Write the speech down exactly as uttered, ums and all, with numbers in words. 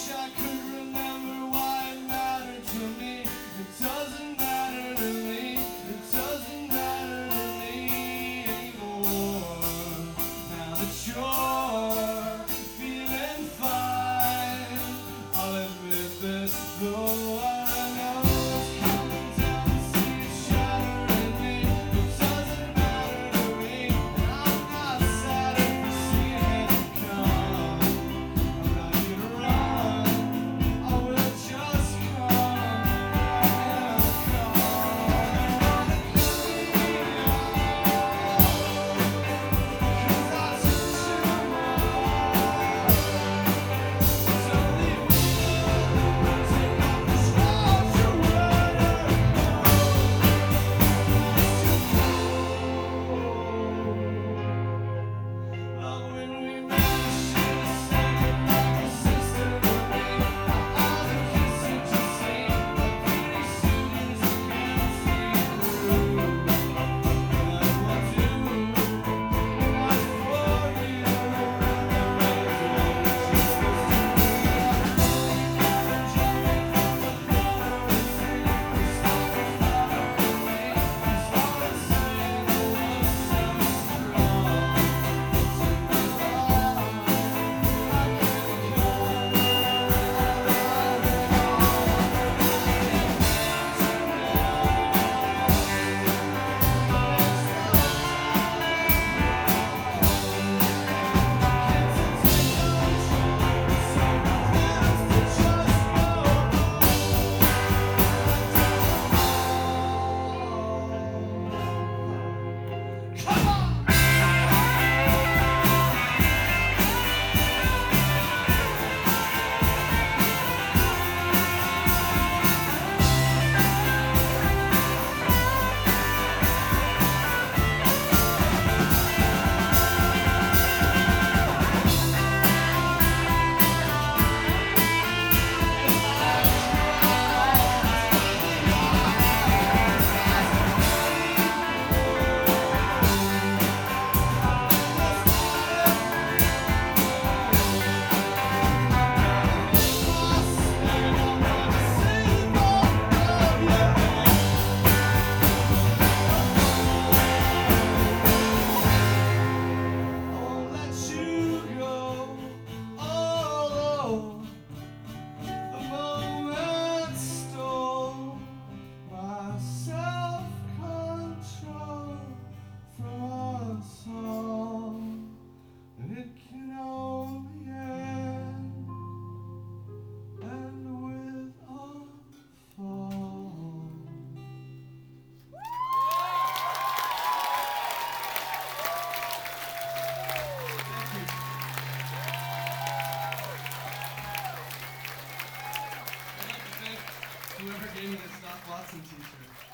wish I could remember why it mattered to me. It doesn't matter to me. It doesn't matter to me anymore. Now that you're feeling fine, I'll admit this, though I know it's coming down to see it shattering me. It doesn't matter to me, and I'm not sad for seeing it come. I'm not gonna run, I will just come and come. Cause I took your mind. So leave me alone, take off the scars you're wearing. Love when we met, should've said it like a sister to me. All the kissing just seemed like pretty soon as I can't see through. Like what do? What for you? Just supposed to Won't let you go. Oh, the moment stole my self-control from us all, and it can only end, end with a fall. I'd like to thank whoever gave me this Doc Watson t-shirt.